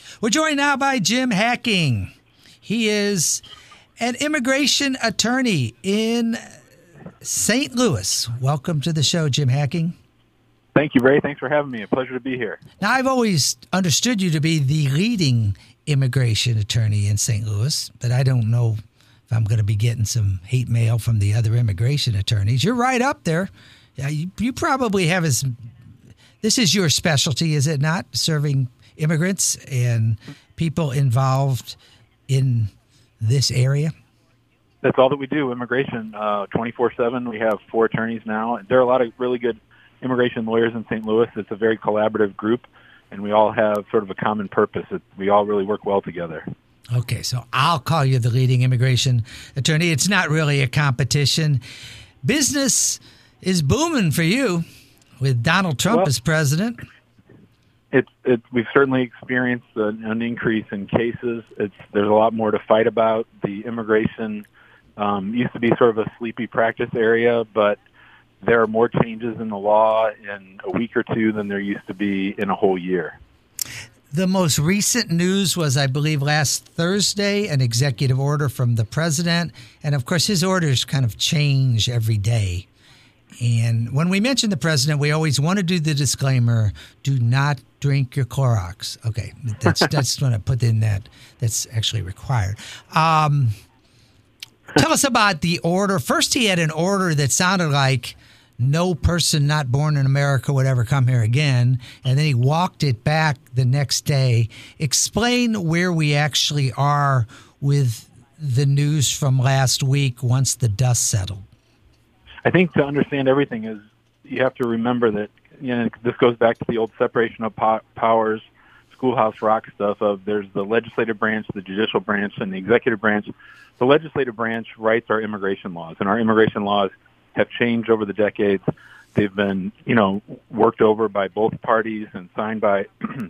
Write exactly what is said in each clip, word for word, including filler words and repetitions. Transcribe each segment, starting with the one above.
We're joined now by Jim Hacking. He is an immigration attorney in Saint Louis. Welcome to the show, Jim Hacking. Thank you, Ray. Thanks for having me. A pleasure to be here. Now, I've always understood you to be the leading immigration attorney in Saint Louis, but I don't know if I'm going to be getting some hate mail from the other immigration attorneys. You're right up there. You, you probably have as this is your specialty, is it not? Serving immigrants and people involved in this area? That's all that we do, immigration, uh, twenty-four seven. We have four attorneys now. There are a lot of really good immigration lawyers in Saint Louis. It's a very collaborative group, and we all have sort of a common purpose. It, we all really work well together. Okay, so I'll call you the leading immigration attorney. It's not really a competition. Business is booming for you with Donald Trump well, as president. It's it, we've certainly experienced an, an increase in cases. It's there's a lot more to fight about. The immigration um, used to be sort of a sleepy practice area, but there are more changes in the law in a week or two than there used to be in a whole year. The most recent news was, I believe, last Thursday, an executive order from the president. And, of course, his orders kind of change every day. And when we mention the president, we always want to do the disclaimer, do not drink your Clorox. Okay, that's that's when I put in that. That's actually required. Um, tell us about the order. First, he had an order that sounded like no person not born in America would ever come here again. And then he walked it back the next day. Explain where we actually are with the news from last week once the dust settled. I think to understand everything is you have to remember that, you know, this goes back to the old separation of po- powers, schoolhouse rock stuff of there's the legislative branch, the judicial branch, and the executive branch. The legislative branch writes our immigration laws, and our immigration laws have changed over the decades. They've been, you know, worked over by both parties and signed by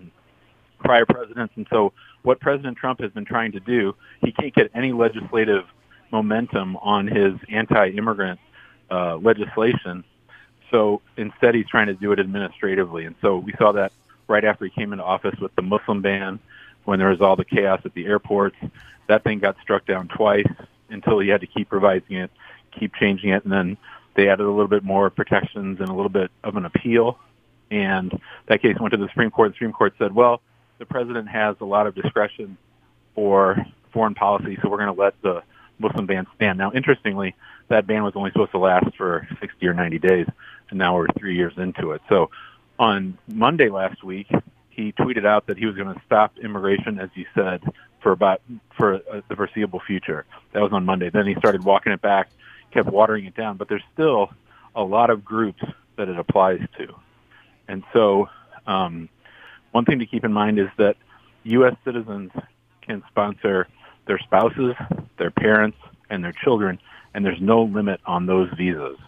prior presidents. And so what President Trump has been trying to do, he can't get any legislative momentum on his anti-immigrant uh, legislation. So instead, he's trying to do it administratively. And so we saw that right after he came into office with the Muslim ban, when there was all the chaos at the airports. That thing got struck down twice until he had to keep revising it, keep changing it, and then they added a little bit more protections and a little bit of an appeal. And that case went to the Supreme Court. The Supreme Court said, well, the president has a lot of discretion for foreign policy, so we're going to let the Muslim ban stand. Now, interestingly, that ban was only supposed to last for sixty or ninety days, and now we're three years into it. So on Monday last week, he tweeted out that he was going to stop immigration, as he said, for about for uh, the foreseeable future. That was on Monday. Then he started walking it back, kept watering it down, but there's still a lot of groups that it applies to. And so um, one thing to keep in mind is that U S citizens can sponsor their spouses, their parents, and their children, and there's no limit on those visas.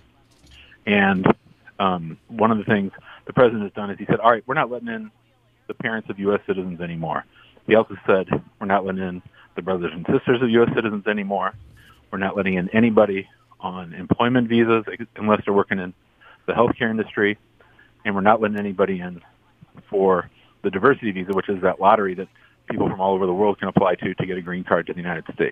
And um, one of the things the president has done is he said, all right, we're not letting in the parents of U S citizens anymore. He also said, we're not letting in the brothers and sisters of U S citizens anymore. We're not letting in anybody on employment visas unless they're working in the healthcare industry. And we're not letting anybody in for the diversity visa, which is that lottery that people from all over the world can apply to to get a green card to the United States.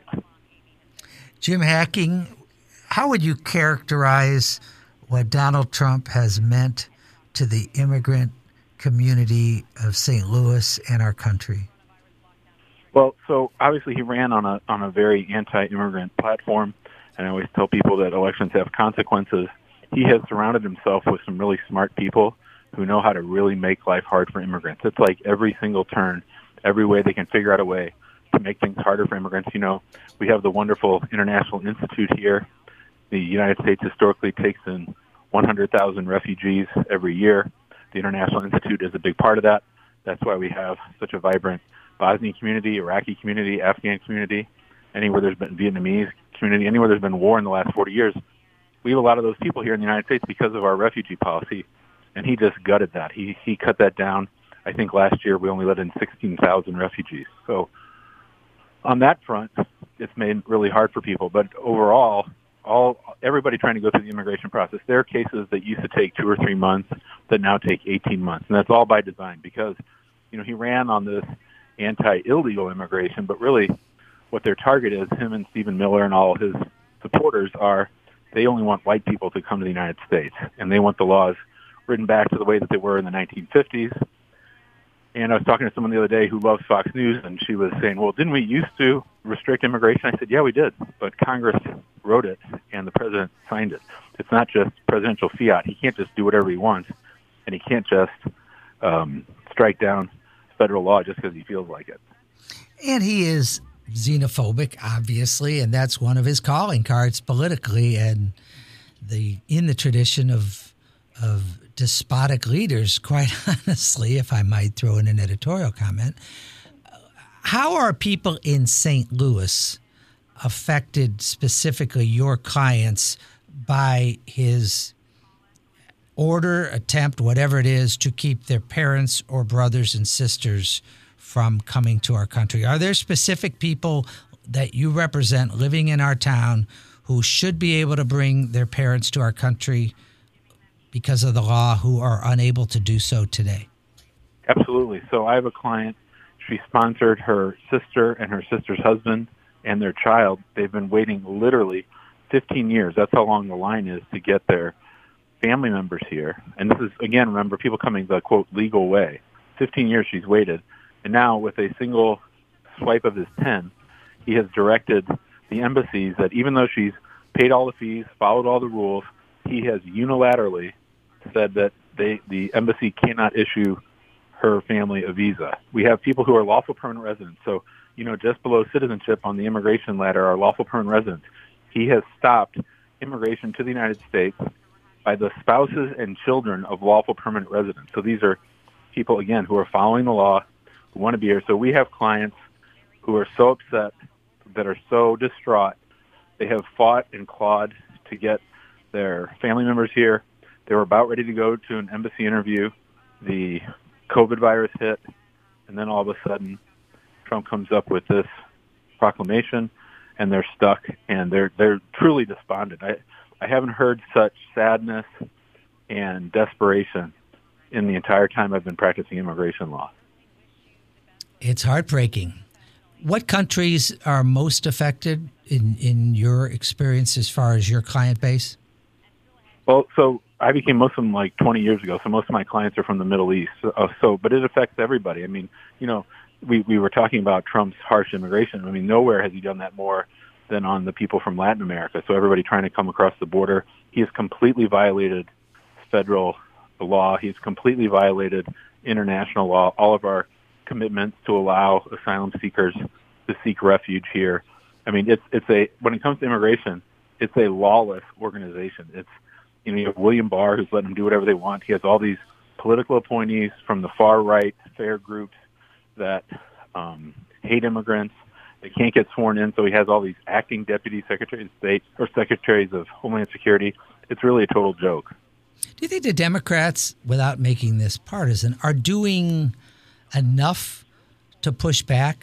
Jim Hacking, how would you characterize what Donald Trump has meant to the immigrant community of Saint Louis and our country? Well, so obviously he ran on a on a very anti-immigrant platform, and I always tell people that elections have consequences. He has surrounded himself with some really smart people who know how to really make life hard for immigrants. It's like every single turn, every way they can figure out a way to make things harder for immigrants. You know, we have the wonderful International Institute here. The United States historically takes in one hundred thousand refugees every year. The International Institute is a big part of that. That's why we have such a vibrant Bosnian community, Iraqi community, Afghan community, anywhere there's been Vietnamese community, anywhere there's been war in the last forty years. We have a lot of those people here in the United States because of our refugee policy, and he just gutted that. He he cut that down. I think last year we only let in sixteen thousand refugees. So on that front, it's made really hard for people. But overall, all everybody trying to go through the immigration process, there are cases that used to take two or three months that now take eighteen months, and that's all by design because, you know, he ran on this anti-illegal immigration, but really what their target is, him and Stephen Miller and all his supporters are, they only want white people to come to the United States, and they want the laws written back to the way that they were in the nineteen fifties. And I was talking to someone the other day who loves Fox News, and she was saying, well, didn't we used to restrict immigration? I said, yeah, we did, but Congress wrote it, and the president signed it. It's not just presidential fiat. He can't just do whatever he wants, and he can't just um, strike down federal law just because he feels like it. And he is xenophobic, obviously, and that's one of his calling cards politically, and the in the tradition of of despotic leaders, quite honestly, if I might throw in an editorial comment. How are people in Saint Louis affected, specifically your clients, by his order, attempt, whatever it is, to keep their parents or brothers and sisters from coming to our country? Are there specific people that you represent living in our town who should be able to bring their parents to our country because of the law who are unable to do so today? Absolutely. So I have a client. She sponsored her sister and her sister's husband and their child. They've been waiting literally fifteen years. That's how long the line is to get their family members here. And this is, again, remember, people coming the, quote, legal way. fifteen years she's waited. And now with a single swipe of his pen, he has directed the embassies that even though she's paid all the fees, followed all the rules, he has unilaterally said that they, the embassy cannot issue her family a visa. We have people who are lawful permanent residents. So, you know, just below citizenship on the immigration ladder are lawful permanent residents. He has stopped immigration to the United States by the spouses and children of lawful permanent residents. So these are people, again, who are following the law, who want to be here. So we have clients who are so upset, that are so distraught. They have fought and clawed to get their family members here. They were about ready to go to an embassy interview. The COVID virus hit, and then all of a sudden, Trump comes up with this proclamation, and they're stuck, and they're they're truly despondent. I I haven't heard such sadness and desperation in the entire time I've been practicing immigration law. It's heartbreaking. What countries are most affected in, in your experience as far as your client base? Well, so I became Muslim like twenty years ago, so most of my clients are from the Middle East. Uh, so, but it affects everybody. I mean, you know, we, we were talking about Trump's harsh immigration. I mean, nowhere has he done that more than on the people from Latin America. So everybody trying to come across the border, he has completely violated federal law. He's completely violated international law, all of our commitments to allow asylum seekers to seek refuge here. I mean, it's it's a when it comes to immigration, it's a lawless organization. It's you know you have William Barr who's letting them do whatever they want. He has all these political appointees from the far right, fair groups that um, hate immigrants. They can't get sworn in, so he has all these acting deputy secretaries of state or secretaries of Homeland Security. It's really a total joke. Do you think the Democrats, without making this partisan, are doing enough to push back?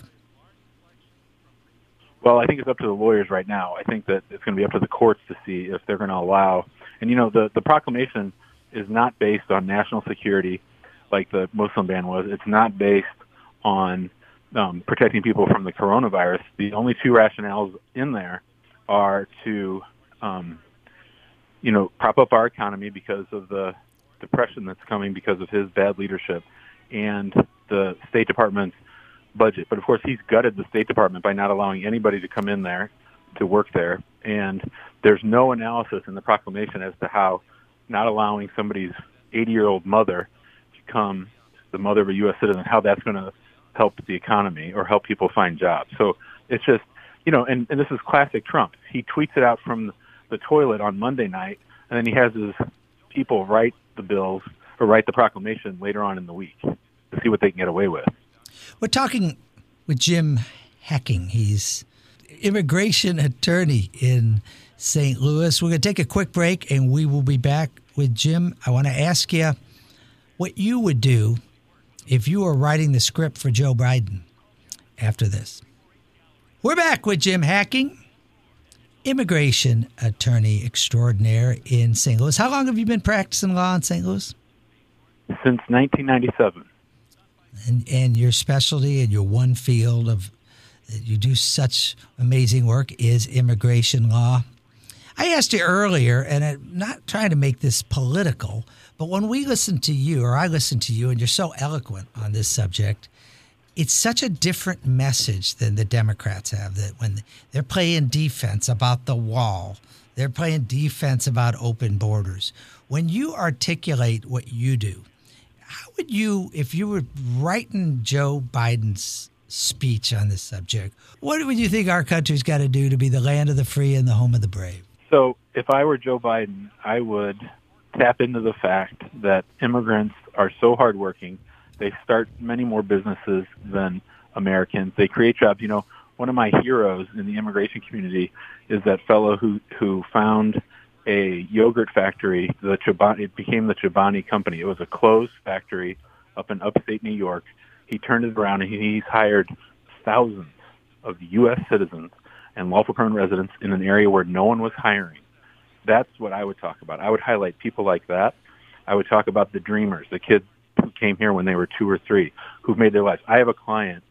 Well, I think it's up to the lawyers right now. I think that it's going to be up to the courts to see if they're going to allow. And, you know, the, the proclamation is not based on national security like the Muslim ban was. It's not based on um, protecting people from the coronavirus. The only two rationales in there are to, um, you know, prop up our economy because of the depression that's coming because of his bad leadership and the State Department's budget. But, of course, he's gutted the State Department by not allowing anybody to come in there to work there. And there's no analysis in the proclamation as to how not allowing somebody's eighty-year-old mother to become the mother of a U S citizen, how that's going to help the economy or help people find jobs. So it's just, you know, and, and this is classic Trump. He tweets it out from the toilet on Monday night, and then he has his people write the bills or write the proclamation later on in the week to see what they can get away with. We're talking with Jim Hacking. He's immigration attorney in Saint Louis. We're going to take a quick break, and we will be back with Jim. I want to ask you what you would do if you were writing the script for Joe Biden after this. We're back with Jim Hacking, immigration attorney extraordinaire in Saint Louis. How long have you been practicing law in Saint Louis? Since nineteen ninety-seven. and, and your specialty and your one field of you do such amazing work is immigration law. I asked you earlier, and I'm not trying to make this political, but when we listen to you, or I listen to you, and you're so eloquent on this subject, it's such a different message than the Democrats have, that when they're playing defense about the wall, they're playing defense about open borders. When you articulate what you do, how would you, if you were writing Joe Biden's speech on this subject, what would you think our country's got to do to be the land of the free and the home of the brave? So if I were Joe Biden, I would tap into the fact that immigrants are so hardworking. They start many more businesses than Americans. They create jobs. You know, one of my heroes in the immigration community is that fellow who, who found a yogurt factory. The Chobani, it became the Chobani Company. It was a closed factory up in upstate New York. He turned it around, and he's hired thousands of U S citizens and lawful permanent residents in an area where no one was hiring. That's what I would talk about. I would highlight people like that. I would talk about the dreamers, the kids who came here when they were two or three, who've made their lives. I have a client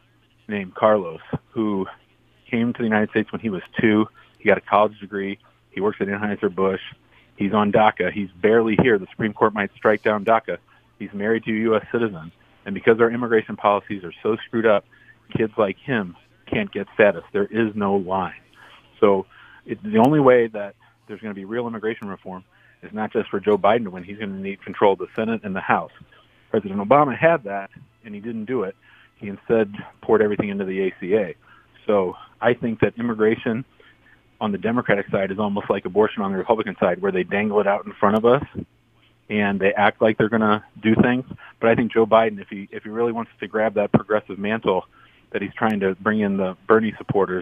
named Carlos who came to the United States when he was two. He got a college degree. He works at Anheuser-Busch. He's on DACA. He's barely here. The Supreme Court might strike down DACA. He's married to a U S citizen. And because our immigration policies are so screwed up, kids like him can't get status. There is no line. So it's the only way that there's going to be real immigration reform is not just for Joe Biden to win. He's going to need control of the Senate and the House. President Obama had that, and he didn't do it. He instead poured everything into the A C A. So I think that immigration on the Democratic side is almost like abortion on the Republican side, where they dangle it out in front of us and they act like they're going to do things. But I think Joe Biden, if he if he really wants to grab that progressive mantle that he's trying to bring in the Bernie supporters,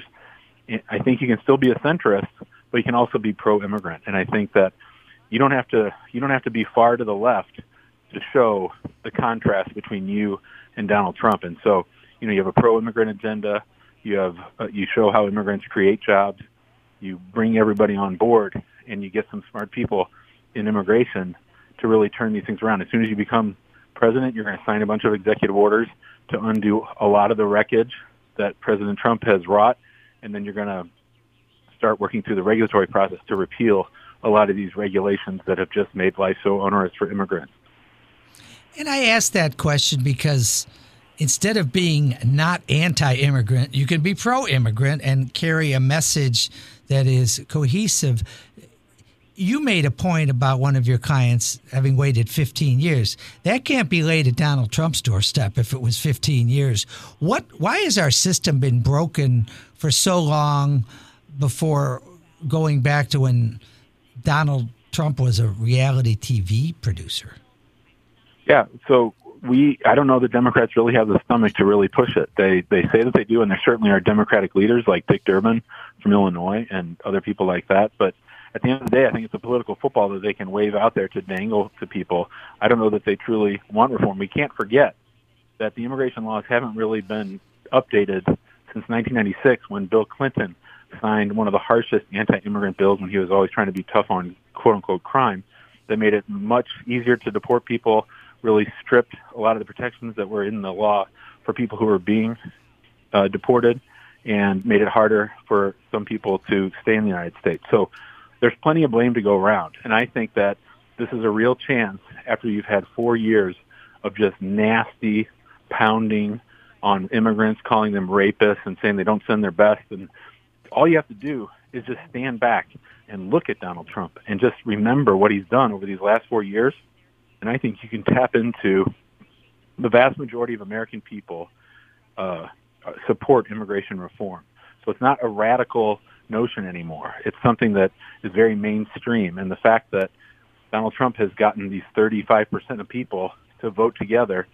I think he can still be a centrist, but he can also be pro-immigrant. And I think that you don't have to you don't have to be far to the left to show the contrast between you and Donald Trump. And so, you know, you have a pro-immigrant agenda. You have uh, you show how immigrants create jobs. You bring everybody on board, and you get some smart people in immigration to really turn these things around. As soon as you become president, you're going to sign a bunch of executive orders to undo a lot of the wreckage that President Trump has wrought, and then you're going to start working through the regulatory process to repeal a lot of these regulations that have just made life so onerous for immigrants. And I asked that question because instead of being not anti-immigrant, you can be pro-immigrant and carry a message that is cohesive. You made a point about one of your clients having waited fifteen years. That can't be laid at Donald Trump's doorstep if it was fifteen years. What? Why has our system been broken for so long before going back to when Donald Trump was a reality T V producer? Yeah, so we, I don't know the Democrats really have the stomach to really push it. They they say that they do, and there certainly are Democratic leaders like Dick Durbin from Illinois and other people like that. But at the end of the day, I think it's a political football that they can wave out there to dangle to people. I don't know that they truly want reform. We can't forget that the immigration laws haven't really been updated since nineteen ninety-six when Bill Clinton signed one of the harshest anti-immigrant bills when he was always trying to be tough on quote-unquote crime that made it much easier to deport people, really stripped a lot of the protections that were in the law for people who were being uh, deported, and made it harder for some people to stay in the United States. So there's plenty of blame to go around. And I think that this is a real chance after you've had four years of just nasty pounding on immigrants, calling them rapists and saying they don't send their best. And all you have to do is just stand back and look at Donald Trump and just remember what he's done over these last four years. And I think you can tap into the vast majority of American people uh, support immigration reform. So it's not a radical notion anymore. It's something that is very mainstream. And the fact that Donald Trump has gotten these thirty-five percent of people to vote together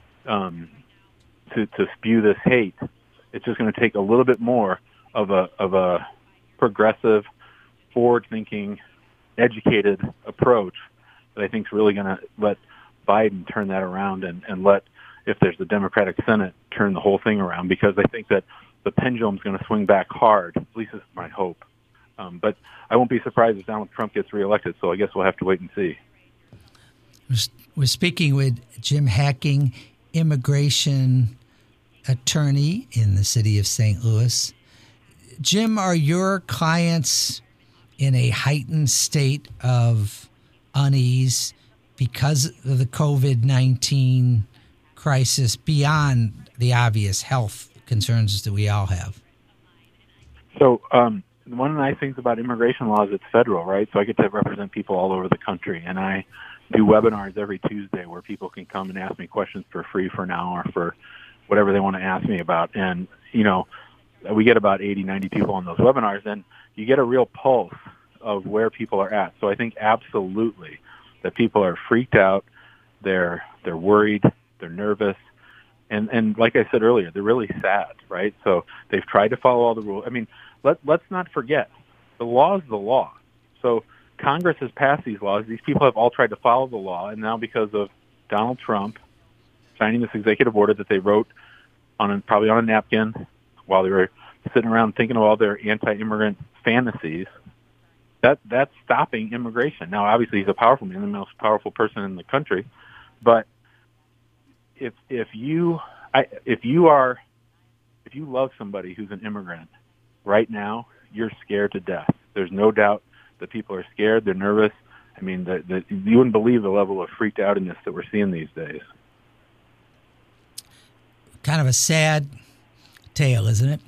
um, to, to spew this hate, it's just going to take a little bit more of a of a progressive, forward-thinking, educated approach that I think is really going to let Biden turn that around and, and let, if there's the Democratic Senate, turn the whole thing around, because I think that the pendulum's going to swing back hard. At least this is my hope. Um, but I won't be surprised if Donald Trump gets reelected, so I guess we'll have to wait and see. We're speaking with Jim Hacking. immigration attorney in the city of Saint Louis. Jim, are your clients in a heightened state of unease because of the COVID nineteen crisis beyond the obvious health concerns that we all have? So um, one of the nice things about immigration law is it's federal, right? So I get to represent people all over the country, and I do webinars every Tuesday where people can come and ask me questions for free for an hour for whatever they want to ask me about. And, you know, we get about eighty, ninety people on those webinars, and you get a real pulse of where people are at. So I think absolutely that people are freaked out, they're they're worried, they're nervous, and and like I said earlier, they're really sad, right? So they've tried to follow all the rules. I mean, let let's not forget, the law is the law. So Congress has passed these laws. These people have all tried to follow the law, and now because of Donald Trump signing this executive order that they wrote on a, probably on a napkin while they were sitting around thinking of all their anti-immigrant fantasies, that that's stopping immigration. Now, obviously, he's a powerful man, the most powerful person in the country, but if if you I, if you are if you love somebody who's an immigrant right now, you're scared to death. There's no doubt that people are scared, they're nervous. I mean, the, the, you wouldn't believe the level of freaked outness that we're seeing these days. Kind of a sad tale, isn't it?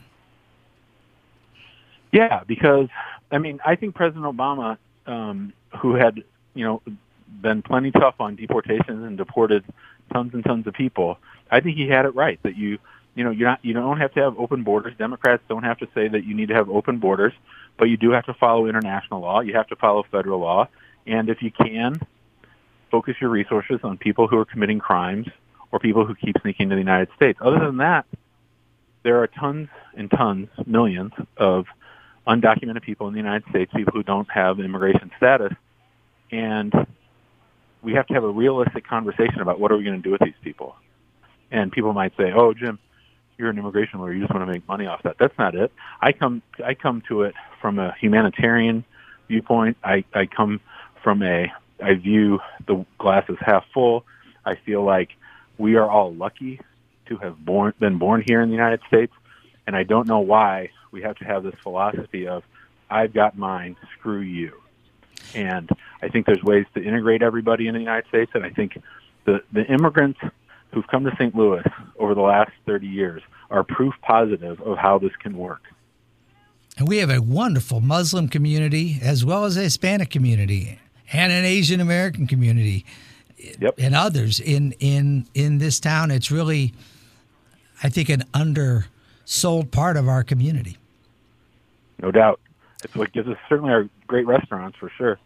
Yeah, because, I mean, I think President Obama, um, who had, you know, been plenty tough on deportations and deported tons and tons of people, I think he had it right that you, you know, you're not, you don't have to have open borders. Democrats don't have to say that you need to have open borders, but you do have to follow international law. You have to follow federal law. And if you can, focus your resources on people who are committing crimes or people who keep sneaking into the United States. Other than that, there are tons and tons, millions of undocumented people in the United States, people who don't have immigration status, and we have to have a realistic conversation about what are we going to do with these people. And people might say, "Oh, Jim, you're an immigration lawyer. You just want to make money off that." That's not it. I come I come to it from a humanitarian viewpoint. I, I come from a I view the glass as half full. I feel like we are all lucky to have born been born here in the United States, and I don't know why we have to have this philosophy of I've got mine, screw you. And I think there's ways to integrate everybody in the United States, and I think the, the immigrants who've come to Saint Louis over the last thirty years are proof positive of how this can work. And we have a wonderful Muslim community as well as a Hispanic community and an Asian American community. Yep. And others in, in, in this town. It's really, I think, an undersold part of our community. No doubt. It's what gives us certainly our great restaurants for sure.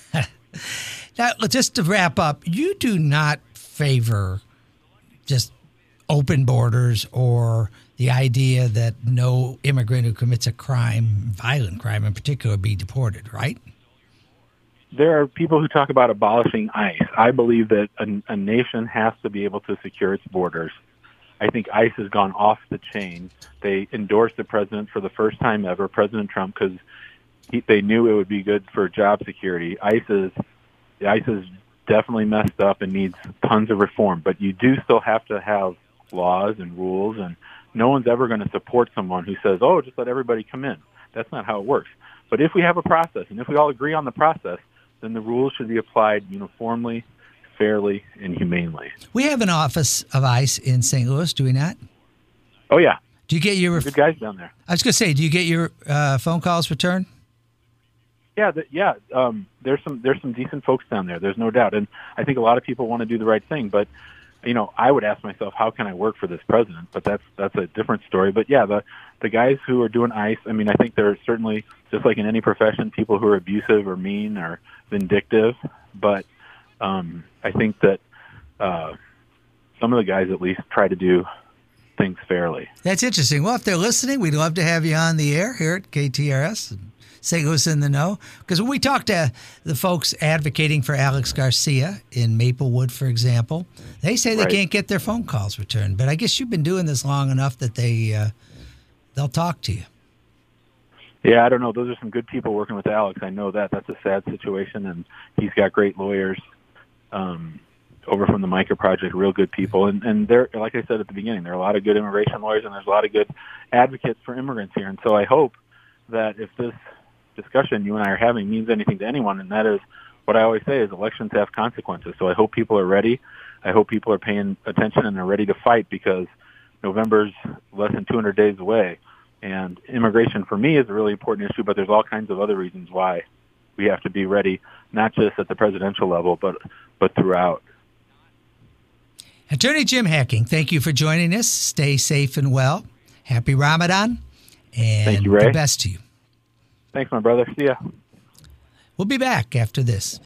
Now, just to wrap up, you do not favor just open borders or the idea that no immigrant who commits a crime, violent crime in particular, be deported, right? There are people who talk about abolishing ICE. I believe that a, a nation has to be able to secure its borders. I think ICE has gone off the chain. They endorsed the president for the first time ever, President Trump, because they knew it would be good for job security. ICE is, ICE is definitely messed up and needs tons of reform, but you do still have to have laws and rules, and no one's ever going to support someone who says, oh, just let everybody come in. That's not how it works. But if we have a process, and if we all agree on the process, then the rules should be applied uniformly, fairly, and humanely. We have an office of ICE in Saint Louis, do we not? Oh, yeah. Do you get your... Good guys down there. I was going to say, do you get your uh, phone calls returned? Yeah, the, yeah. Um, there's some there's some decent folks down there. There's no doubt, and I think a lot of people want to do the right thing. But you know, I would ask myself, how can I work for this president? But that's that's a different story. But yeah, the the guys who are doing ICE, I mean, I think there are certainly, just like in any profession, people who are abusive or mean or vindictive. But um, I think that uh, some of the guys at least try to do things fairly. That's interesting. Well, if they're listening, we'd love to have you on the air here at K T R S. Saint Louis in the Know. Because when we talk to the folks advocating for Alex Garcia in Maplewood, for example, they say they Right. can't get their phone calls returned. But I guess you've been doing this long enough that they, uh, they'll talk to you. Yeah, I don't know. Those are some good people working with Alex. I know that. That's a sad situation, and he's got great lawyers um, over from the Micah Project, real good people. And, and there, like I said at the beginning, there are a lot of good immigration lawyers and there's a lot of good advocates for immigrants here. And so I hope that if this discussion you and I are having means anything to anyone, and that is what I always say is elections have consequences. So I hope people are ready. I hope people are paying attention and are ready to fight, because November's less than two hundred days away. And immigration for me is a really important issue, but there's all kinds of other reasons why we have to be ready, not just at the presidential level, but but throughout. Attorney Jim Hacking, thank you for joining us. Stay safe and well. Happy Ramadan. And thank you, Ray. The best to you. Thanks, my brother. See ya. We'll be back after this.